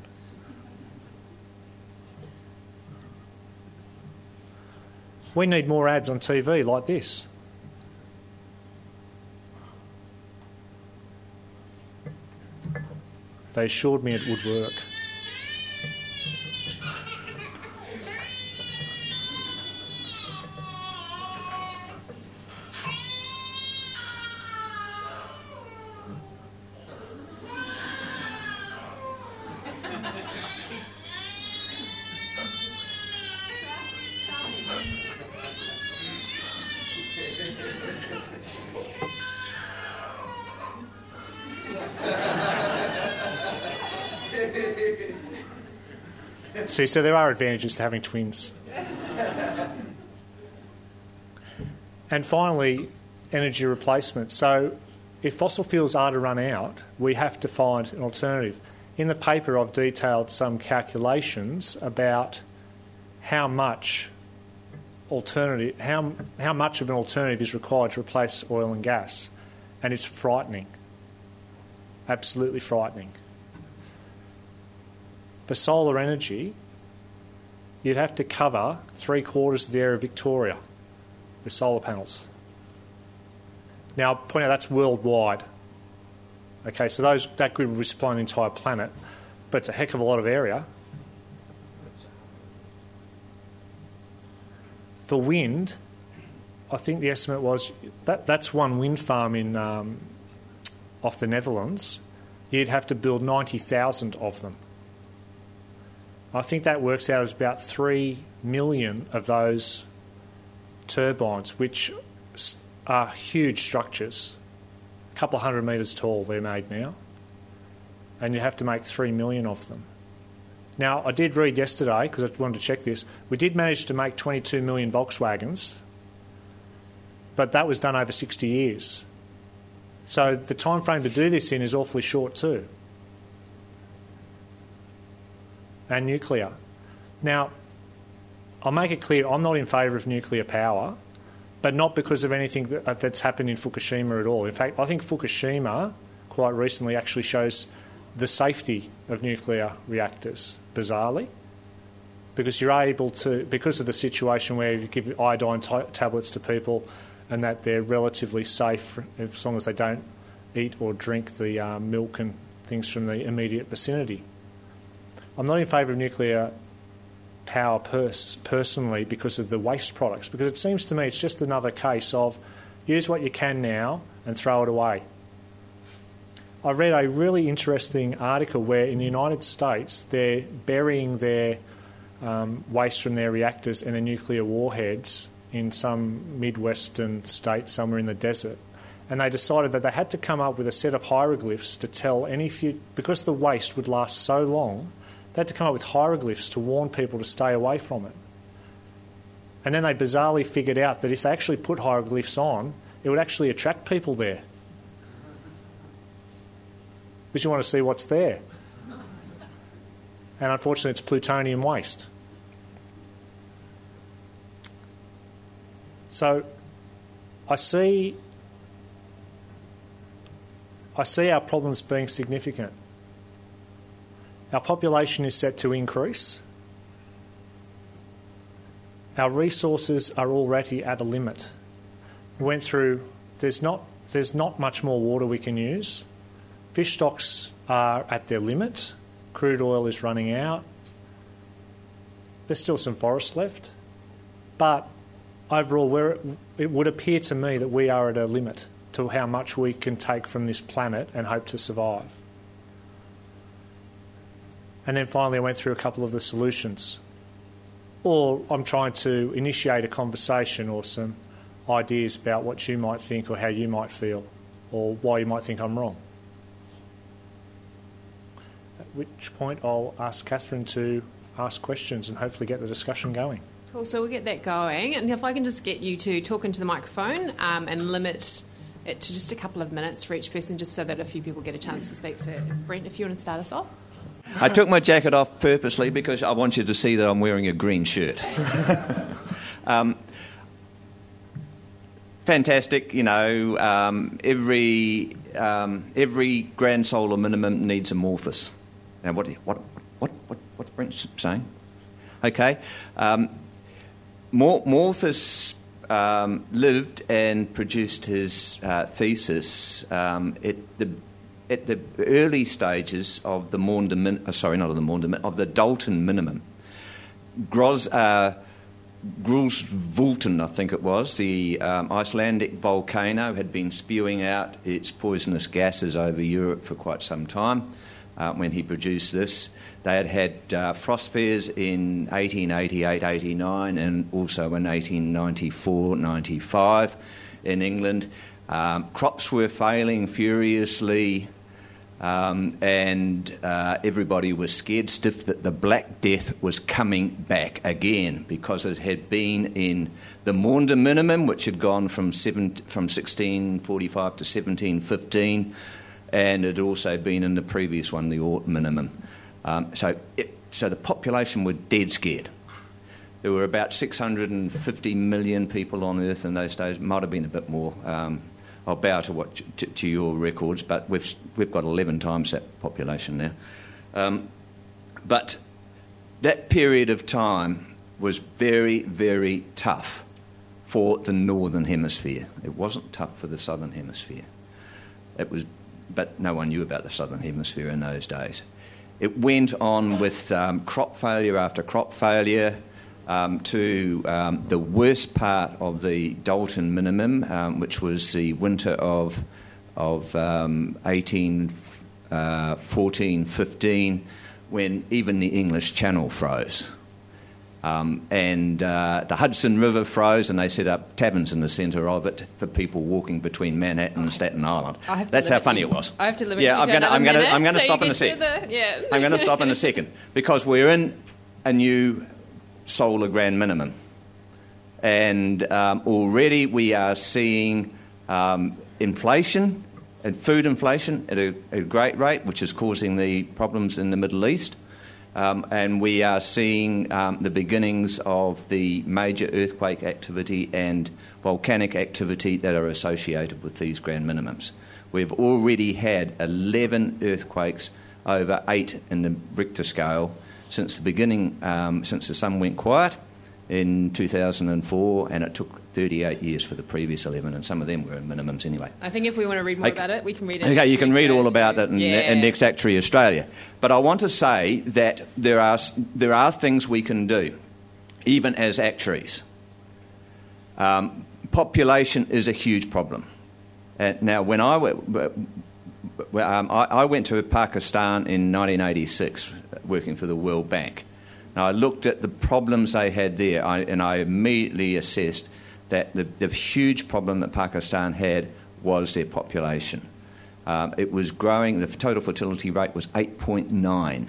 We need more ads on T V like this. They assured me it would work. See, so there are advantages to having twins. And finally, energy replacement. So if fossil fuels are to run out, we have to find an alternative. In the paper, I've detailed some calculations about how much alternative, how how much of an alternative is required to replace oil and gas, and it's frightening, absolutely frightening. For solar energy, you'd have to cover three quarters of the area of Victoria with solar panels. Now, point out that's worldwide. Okay, so those that grid would be supplying the entire planet, but it's a heck of a lot of area. For wind, I think the estimate was that that's one wind farm in um, off the Netherlands. You'd have to build ninety thousand of them. I think that works out as about three million of those turbines, which are huge structures, a couple of hundred metres tall they're made now, and you have to make three million of them. Now, I did read yesterday, because I wanted to check this, we did manage to make twenty-two million Volkswagens, but that was done over sixty years. So the time frame to do this in is awfully short too. And nuclear. Now, I'll make it clear, I'm not in favour of nuclear power, but not because of anything that, that's happened in Fukushima at all. In fact, I think Fukushima quite recently actually shows the safety of nuclear reactors, bizarrely, because you're able to, because of the situation where you give iodine t- tablets to people and that they're relatively safe as long as they don't eat or drink the uh, milk and things from the immediate vicinity. I'm not in favour of nuclear power pers- personally because of the waste products, because it seems to me it's just another case of use what you can now and throw it away. I read a really interesting article where in the United States they're burying their um, waste from their reactors and their nuclear warheads in some Midwestern state somewhere in the desert. And they decided that they had to come up with a set of hieroglyphs to tell any few, because the waste would last so long, they had to come up with hieroglyphs to warn people to stay away from it. And then they bizarrely figured out that if they actually put hieroglyphs on, it would actually attract people there. Because you want to see what's there. And unfortunately, it's plutonium waste. So I see, I see our problems being significant. Our population is set to increase. Our resources are already at a limit. We went through, there's not, there's not much more water we can use. Fish stocks are at their limit. Crude oil is running out. There's still some forest left. But overall, we're, it would appear to me that we are at a limit to how much we can take from this planet and hope to survive. And then finally I went through a couple of the solutions. Or I'm trying to initiate a conversation or some ideas about what you might think or how you might feel or why you might think I'm wrong. At which point I'll ask Catherine to ask questions and hopefully get the discussion going. Cool, so we'll get that going. And if I can just get you to talk into the microphone um, and limit it to just a couple of minutes for each person, just so that a few people get a chance to speak. So Brent, if you want to start us off. I took my jacket off purposely because I want you to see that I'm wearing a green shirt. um, fantastic, you know, um, every um, every grand solar minimum needs a Malthus. Now, what what what what what's Brent saying? Okay, um, Malthus um, lived and produced his uh, thesis um, at the. At the early stages of the Maunder min- oh, sorry, not of the Maunder of the Dalton minimum, Gros, uh, Griswoldton, I think it was, the um, Icelandic volcano had been spewing out its poisonous gases over Europe for quite some time. Uh, when he produced this, they had had uh, frost spears in eighteen eighty-eight eighty-nine and also in eighteen ninety-four ninety-five in England. Um, crops were failing furiously. Um, and uh, everybody was scared stiff that the Black Death was coming back again because it had been in the Maunder minimum, which had gone from seven, from sixteen forty-five to seventeen fifteen, and it had also been in the previous one, the Oort minimum. Um, so, it, so the population were dead scared. there were about six hundred fifty million people on Earth in those days. Might have been a bit more. Um, I'll bow to, what, to, to your records, but we've we've got eleven times that population now. Um, but that period of time was very, very tough for the Northern Hemisphere. It wasn't tough for the Southern Hemisphere. It was, but no one knew about the Southern Hemisphere in those days. It went on with um, crop failure after crop failure, Um, to um, the worst part of the Dalton minimum, um, which was the winter of of um, eighteen fourteen fifteen, when even the English Channel froze. Um, and uh, the Hudson River froze, and they set up taverns in the centre of it for people walking between Manhattan and Staten Island. That's how funny you. it was. I have to limit yeah, you I'm to gonna, another I'm gonna, minute, I'm going to so stop you in a get sec. to the- yeah. I'm going to stop in a second, because we're in a new solar grand minimum. And um, already we are seeing um, inflation, and food inflation at a, a great rate, which is causing the problems in the Middle East. Um, and we are seeing um, the beginnings of the major earthquake activity and volcanic activity that are associated with these grand minimums. We've already had eleven earthquakes over eight in the Richter scale since the beginning, um, since the sun went quiet in two thousand four, and it took thirty-eight years for the previous eleven, and some of them were in minimums anyway. I think if we want to read more Okay. about it, we can read it. Okay, you can read all about that that in, in Next Actuary Australia. But I want to say that there are there are things we can do, even as actuaries. Um, population is a huge problem. And now, when I went, um, I, I went to Pakistan in nineteen eighty-six, working for the World Bank. Now, I looked at the problems they had there, I, and I immediately assessed that the, the huge problem that Pakistan had was their population. Um, it was growing, the total fertility rate was eight point nine.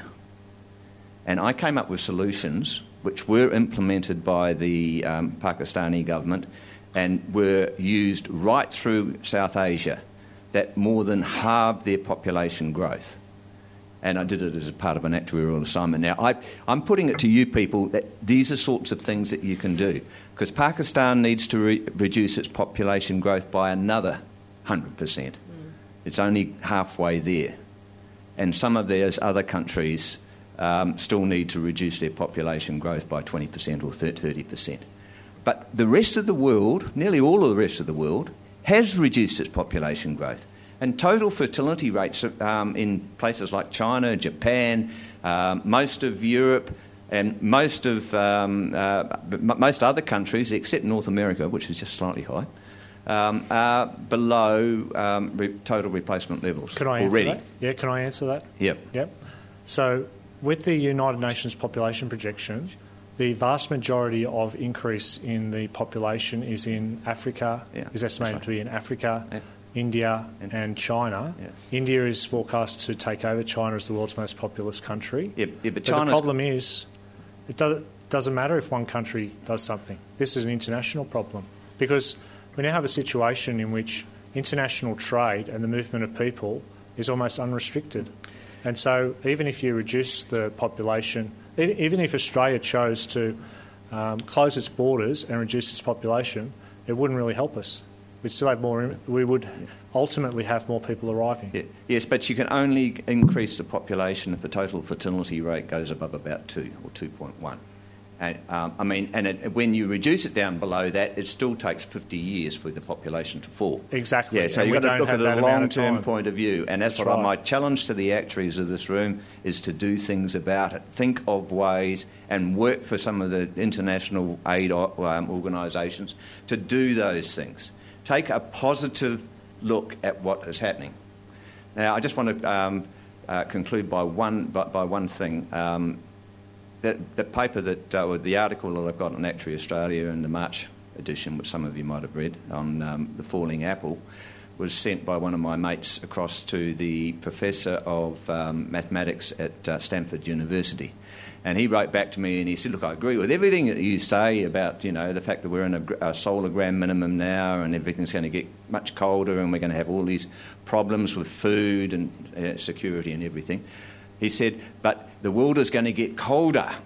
And I came up with solutions which were implemented by the um, Pakistani government and were used right through South Asia, that more than halved their population growth. And I did it as a part of an actuarial assignment. Now, I, I'm putting it to you people that these are sorts of things that you can do, because Pakistan needs to re- reduce its population growth by another one hundred percent. Mm. It's only halfway there. And some of those other countries um, still need to reduce their population growth by twenty percent or thirty percent. But the rest of the world, nearly all of the rest of the world, has reduced its population growth. And total fertility rates um, in places like China, Japan, um, most of Europe, and most of um, uh, m- most other countries, except North America, which is just slightly high, um, are below um, re- total replacement levels. Can I answer already. that? Yeah, can I answer that? Yep. Yep. So, with the United Nations population projection, the vast majority of increase in the population is in Africa, Yeah, is estimated right. to be in Africa, Yeah. India and China. Yeah. India is forecast to take over China as the world's most populous country. Yeah, yeah, but but China's- the problem is, it does, doesn't matter if one country does something. This is an international problem, because we now have a situation in which international trade and the movement of people is almost unrestricted. And so even if you reduce the population, e- even if Australia chose to um, close its borders and reduce its population, it wouldn't really help us. We'd still have more. We would ultimately have more people arriving. Yeah. Yes, but you can only increase the population if the total fertility rate goes above about two or two point one. And, um, I mean, and it, when you reduce it down below that, it still takes fifty years for the population to fall. Exactly. Yeah, so And we you've got to don't look have at that a amount of long-term time. point of view. And that's, That's what I, right. my challenge to the actuaries of this room is to do things about it. Think of ways and work for some of the international aid um, organisations to do those things. Take a positive look at what is happening. Now, I just want to um, uh, conclude by one by, by one thing. Um, that the paper that, uh, or the article that I've got on Actuary Australia in the March edition, which some of you might have read, on um, the falling apple, was sent by one of my mates across to the professor of um, mathematics at uh, Stanford University. And he wrote back to me and he said, look, I agree with everything that you say about, you know, the fact that we're in a, a solar grand minimum now and everything's going to get much colder and we're going to have all these problems with food and uh, security and everything. He said, but the world is going to get colder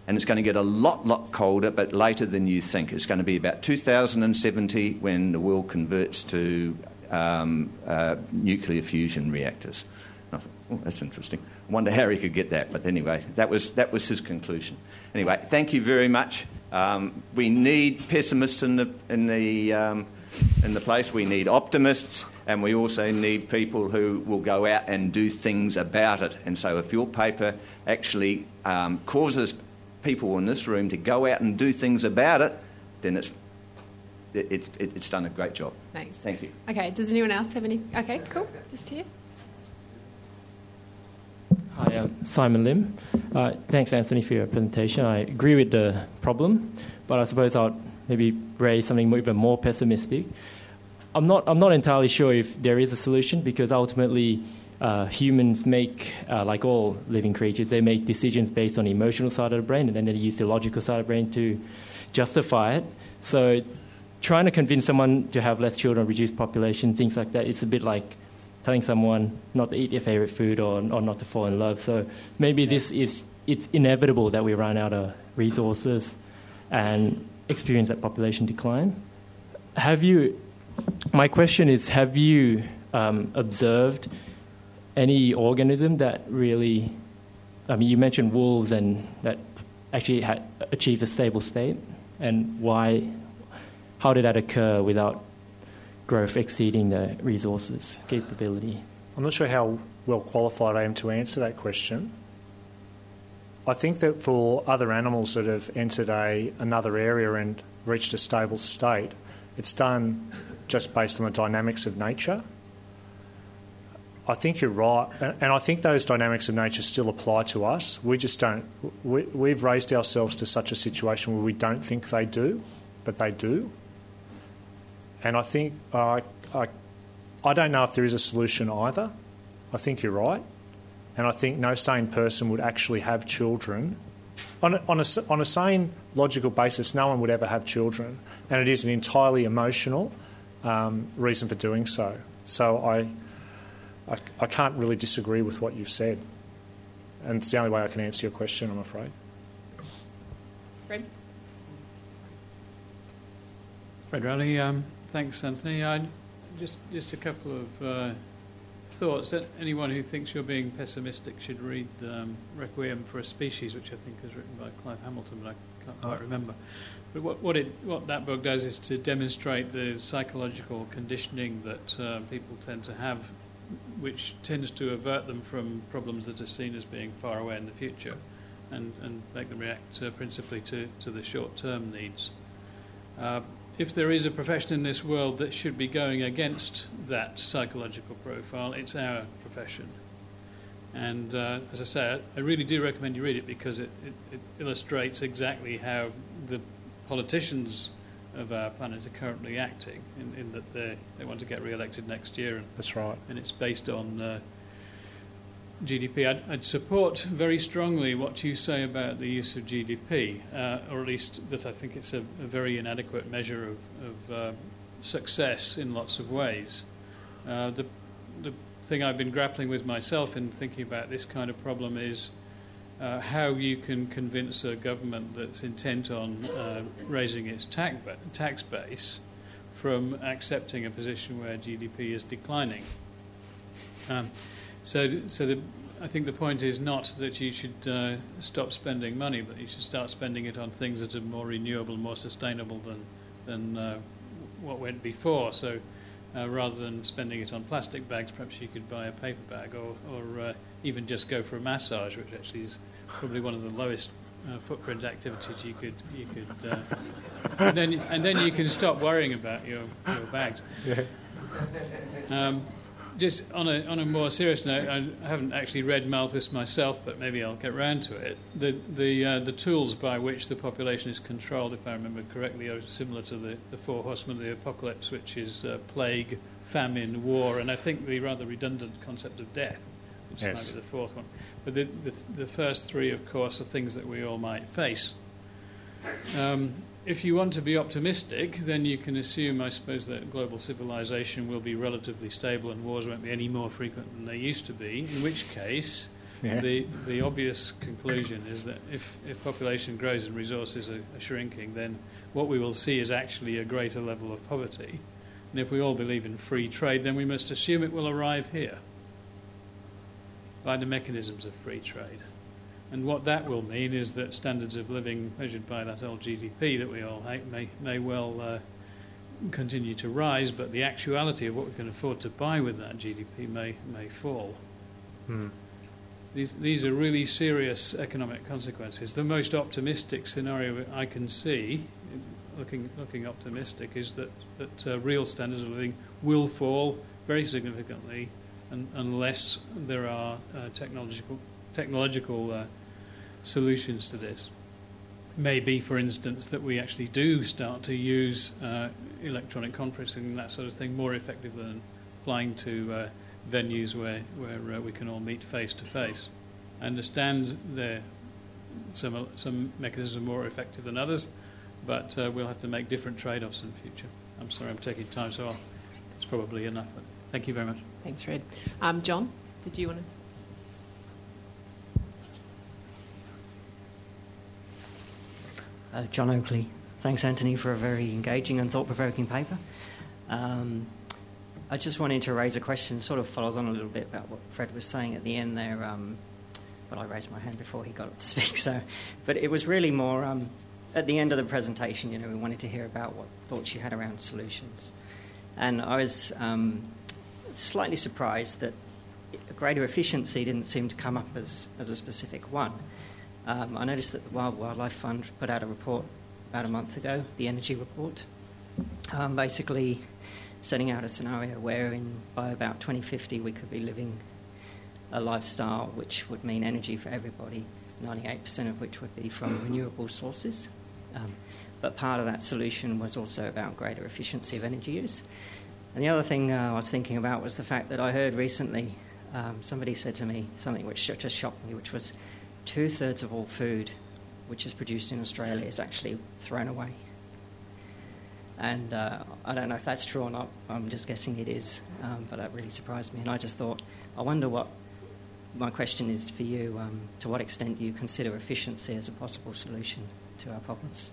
And it's going to get a lot, lot colder, but later than you think. It's going to be about two thousand seventy when the world converts to um, uh, nuclear fusion reactors. Oh, that's interesting. I wonder how he could get that. But anyway, that was that was his conclusion. Anyway, thank you very much. Um, we need pessimists in the in the um, in the place. We need optimists, and we also need people who will go out and do things about it. And so, if your paper actually um, causes people in this room to go out and do things about it, then it's it, it's it's done a great job. Thanks. Thank you. Okay, does anyone else have any? Okay, cool. Just here. Hi, I'm Simon Lim. Uh, thanks, Anthony, for your presentation. I agree with the problem, but I suppose I'll maybe raise something more, even more pessimistic. I'm not I'm not entirely sure if there is a solution, because ultimately Uh, humans make, uh, like all living creatures, they make decisions based on the emotional side of the brain, and then they use the logical side of the brain to justify it. So trying to convince someone to have less children, reduce population, things like that, it's a bit like telling someone not to eat their favorite food or, or not to fall in love. So maybe this is, it's inevitable that we run out of resources and experience that population decline. Have you, my question is, have you um, observed any organism that really, I mean, you mentioned wolves and that actually had achieved a stable state, and why, how did that occur without growth exceeding the resources capability? I'm not sure how well qualified I am to answer that question. I think that for other animals that have entered a another area and reached a stable state, it's done just based on the dynamics of nature. I think you're right, and I think those dynamics of nature still apply to us. We just don't. We, we've raised ourselves to such a situation where we don't think they do, but they do. And I think uh, I, I don't know if there is a solution either. I think you're right, and I think no sane person would actually have children. On a, on a, on a sane, logical basis, no one would ever have children, and it is an entirely emotional um, reason for doing so. So I. I, I can't really disagree with what you've said, and it's the only way I can answer your question, I'm afraid. Fred? Fred Rowley, um, thanks, Anthony. I, just, just a couple of uh, thoughts. That anyone who thinks you're being pessimistic should read um, Requiem for a Species, which I think is written by Clive Hamilton, but I can't quite remember. But what, what, it, what that book does is to demonstrate the psychological conditioning that uh, people tend to have, which tends to avert them from problems that are seen as being far away in the future, and, and make them react uh, principally to, to the short-term needs. Uh, if there is a profession in this world that should be going against that psychological profile, it's our profession. And uh, as I say, I, I really do recommend you read it, because it, it, it illustrates exactly how the politicians of our planet are currently acting, in, in that they they want to get re-elected next year, and that's right. And it's based on uh, G D P. I'd, I'd support very strongly what you say about the use of G D P, uh, or at least that I think it's a, a very inadequate measure of, of uh, success in lots of ways. Uh, the the thing I've been grappling with myself in thinking about this kind of problem is Uh, how you can convince a government that's intent on uh, raising its tax, ba- tax base from accepting a position where G D P is declining. Um, so so the, I think the point is not that you should uh, stop spending money, but you should start spending it on things that are more renewable, more sustainable than, than uh, what went before. So uh, rather than spending it on plastic bags, perhaps you could buy a paper bag, or, or uh, even just go for a massage, which actually is probably one of the lowest uh, footprint activities you could you could, uh, and then and then you can stop worrying about your your bags. Yeah. Um, just on a on a more serious note, I haven't actually read Malthus myself, but maybe I'll get round to it. The the uh, the tools by which the population is controlled, if I remember correctly, are similar to the, the four horsemen of the apocalypse, which is uh, plague, famine, war, and I think the rather redundant concept of death, which yes. might be the fourth one. But the, the the first three, of course, are things that we all might face. Um, If you want to be optimistic, then you can assume, I suppose, that global civilization will be relatively stable and wars won't be any more frequent than they used to be, in which case Yeah. The the obvious conclusion is that if, if population grows and resources are, are shrinking, then what we will see is actually a greater level of poverty. And if we all believe in free trade, then we must assume it will arrive here by the mechanisms of free trade. And what that will mean is that standards of living measured by that old G D P that we all hate may, may well uh, continue to rise, but the actuality of what we can afford to buy with that G D P may, may fall. Hmm. These, these are really serious economic consequences. The most optimistic scenario I can see, looking looking optimistic, is that, that uh, real standards of living will fall very significantly un, unless there are uh, technological technological uh, solutions to this. Maybe, for instance, that we actually do start to use uh, electronic conferencing and that sort of thing more effectively than flying to uh, venues where, where uh, we can all meet face to face. I understand there some some mechanisms are more effective than others, but uh, we'll have to make different trade-offs in the future. I'm sorry I'm taking time, so I'll, it's probably enough. But thank you very much. Thanks, Fred. Um, John, did you want to? Uh, John Oakley. Thanks, Anthony, for a very engaging and thought-provoking paper. Um, I just wanted to raise a question, sort of follows on a little bit about what Fred was saying at the end there. Um, but I raised my hand before he got up to speak. So, but it was really more um, at the end of the presentation. You know, we wanted to hear about what thoughts you had around solutions, and I was um, slightly surprised that greater efficiency didn't seem to come up as as a specific one. Um, I noticed that the Wild Wildlife Fund put out a report about a month ago, the Energy Report, um, basically setting out a scenario wherein by about twenty fifty we could be living a lifestyle which would mean energy for everybody, ninety-eight percent of which would be from renewable sources. Um, but part of that solution was also about greater efficiency of energy use. And the other thing uh, I was thinking about was the fact that I heard recently um, somebody said to me something which just shocked me, which was two-thirds of all food which is produced in Australia is actually thrown away. And uh, I don't know if that's true or not. I'm just guessing it is, um, but that really surprised me. And I just thought, I wonder what, my question is for you, um, to what extent do you consider efficiency as a possible solution to our problems?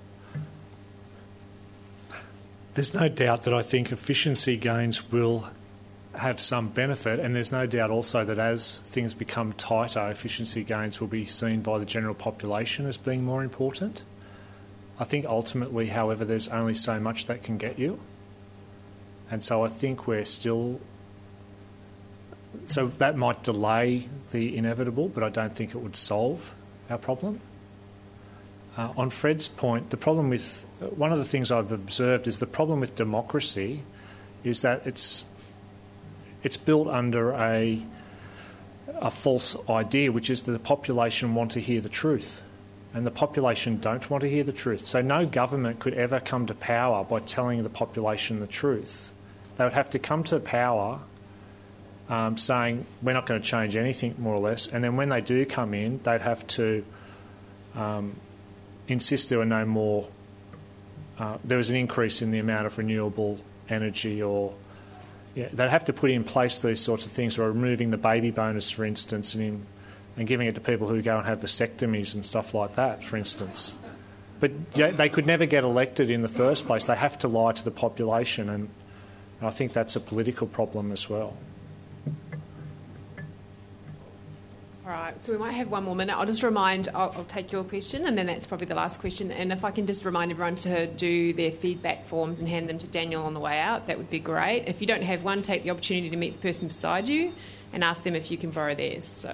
There's no doubt that I think efficiency gains will have some benefit, and there's no doubt also that as things become tighter, efficiency gains will be seen by the general population as being more important. I think ultimately, however, there's only so much that can get you, and so I think we're still... So that might delay the inevitable, but I don't think it would solve our problem. Uh, on Fred's point, the problem with... One of the things I've observed is the problem with democracy is that it's It's built under a, a false idea, which is that the population want to hear the truth, and the population don't want to hear the truth. So no government could ever come to power by telling the population the truth. They would have to come to power um, saying, we're not going to change anything, more or less, and then when they do come in, they'd have to um, insist there were no more... Uh, there was an increase in the amount of renewable energy, or... Yeah, they'd have to put in place these sorts of things, or removing the baby bonus, for instance, and, in, and giving it to people who go and have vasectomies and stuff like that, for instance. But yeah, they could never get elected in the first place. They have to lie to the population, and, and I think that's a political problem as well. All right, so we might have one more minute. I'll just remind, I'll, I'll take your question, and then that's probably the last question. And if I can just remind everyone to do their feedback forms and hand them to Daniel on the way out, that would be great. If you don't have one, take the opportunity to meet the person beside you and ask them if you can borrow theirs. So,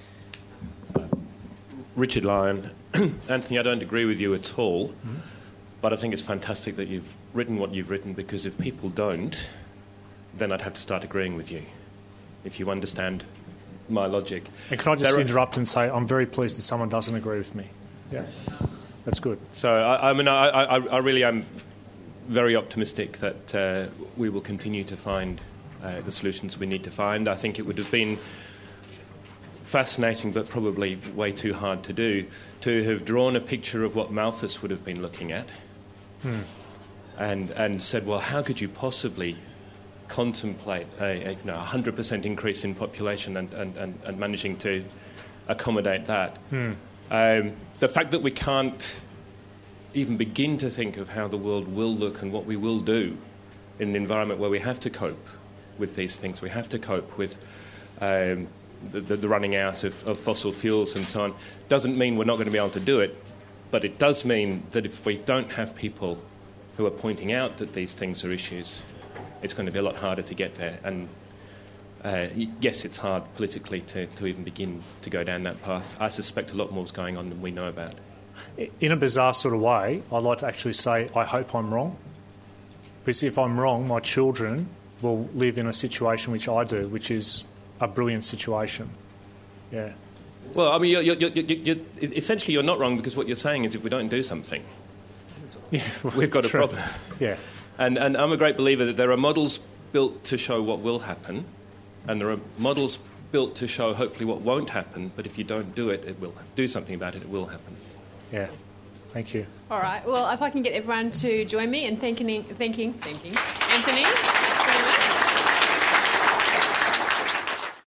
Richard Lyon. Anthony, I don't agree with you at all, mm-hmm. but I think it's fantastic that you've written what you've written, because if people don't, then I'd have to start agreeing with you, if you understand my logic. And can I just there interrupt and say I'm very pleased that someone doesn't agree with me. Yeah, that's good. So, I, I mean, I, I, I really am very optimistic that uh, we will continue to find uh, the solutions we need to find. I think it would have been fascinating, but probably way too hard to do, to have drawn a picture of what Malthus would have been looking at, hmm. and, and said, well, how could you possibly contemplate a, a you know, one hundred percent increase in population and, and, and, and managing to accommodate that. Hmm. Um, the fact that we can't even begin to think of how the world will look and what we will do in an environment where we have to cope with these things, we have to cope with um, the, the, the running out of, of fossil fuels and so on, doesn't mean we're not going to be able to do it, but it does mean that if we don't have people who are pointing out that these things are issues, it's going to be a lot harder to get there. And uh, yes, it's hard politically to, to even begin to go down that path. I suspect a lot more is going on than we know about. In a bizarre sort of way, I'd like to actually say I hope I'm wrong. Because if I'm wrong, my children will live in a situation which I do, which is a brilliant situation. Yeah. Well, I mean, you're, you're, you're, you're, essentially you're not wrong, because what you're saying is if we don't do something, yeah, we've got a true. problem. Yeah. And, and I'm a great believer that there are models built to show what will happen, and there are models built to show hopefully what won't happen, but if you don't do it, it will do something about it, it will happen. Yeah. Thank you. All right. Well, if I can get everyone to join me in thanking, thanking, thanking Anthony.